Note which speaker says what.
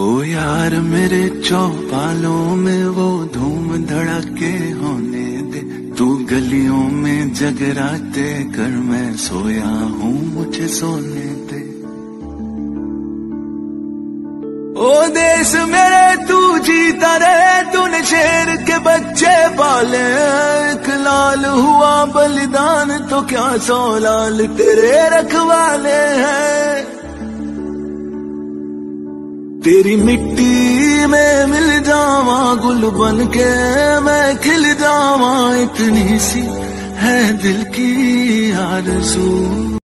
Speaker 1: ओ यार मेरे चौपालों में वो धूम धड़ाके होने दे, तू गलियों में जगराते कर, मैं सोया हूँ मुझे सोने दे। ओ देश मेरे तू जीता रहे, तूने शेर के बच्चे पाले, एक लाल हुआ बलिदान तो क्या 100 लाल तेरे रखवाले हैं। तेरी मिट्टी में मिल जावा गुल बन के मैं खिल जावा, इतनी सी है दिल की आरज़ू।